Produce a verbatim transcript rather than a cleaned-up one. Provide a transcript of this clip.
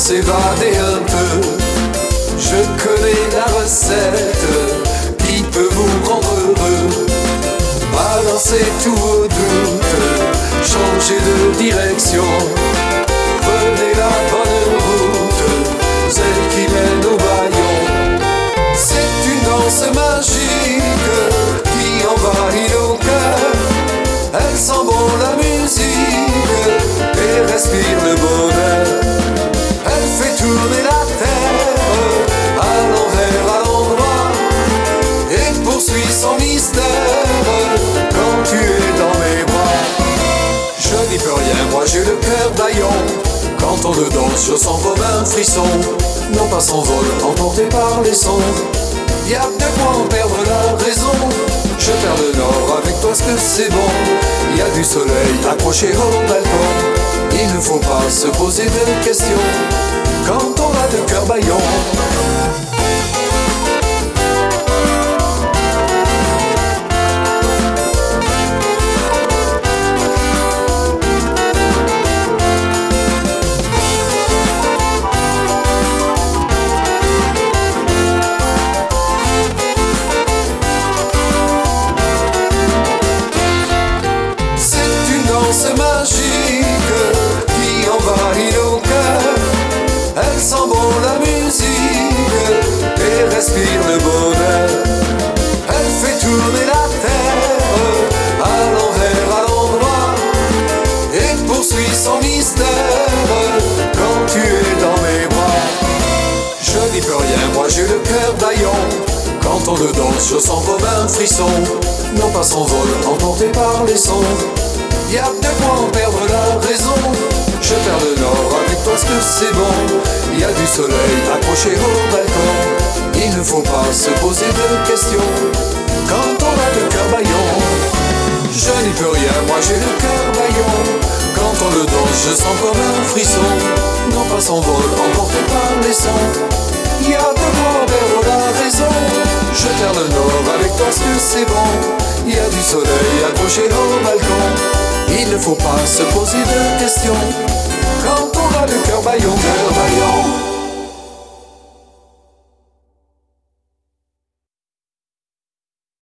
s'évader un peu. Je connais la recette qui peut vous rendre heureux. Balancez tous vos doutes, changez de direction. Prenez la bonne route, celle qui mène au Bayon. C'est une danse magique qui envahit nos cœurs. Elle sent bon la musique et respire le bonheur. Elle fait tourner la terre à l'envers, à l'endroit, et poursuit son mystère quand tu es dans mes bras. Je n'y peux rien, moi j'ai le cœur bâillon. Quand on le danse, je sens comme un frisson. Non pas s'envole, emporté par les sons. Y'a de quoi en perdre la raison. Je perds le nord avec toi, ce que c'est bon. Y a du soleil accroché au balcon. Il ne faut pas se poser de questions quand on a le cœur bâillon. C'est magique qui envahit nos cœurs. Elle sent bon la musique et respire le bonheur. Elle fait tourner la terre à l'envers, à l'endroit, et poursuit son mystère quand tu es dans mes bras. Je n'y peux rien, moi j'ai le cœur bâillon. Quand on le danse, je sens comme un frisson. Non pas s'envole, emporté par les sons. Y'a de quoi en perdre la raison. Je perds le nord avec toi, ce que c'est bon. Y'a du soleil accroché au balcon. Il ne faut pas se poser de questions quand on a le cœur bâillon. Je n'y peux rien, moi j'ai le cœur bâillon. Quand on le danse, je sens comme un frisson. Non pas s'envole, emporté par les sons. Y'a de quoi en perdre la raison. Je perds le nord avec toi, ce que c'est bon. Y'a du soleil accroché au balcon. Il ne faut pas se poser de questions quand on a le cœur bâillon, cœur bâillon.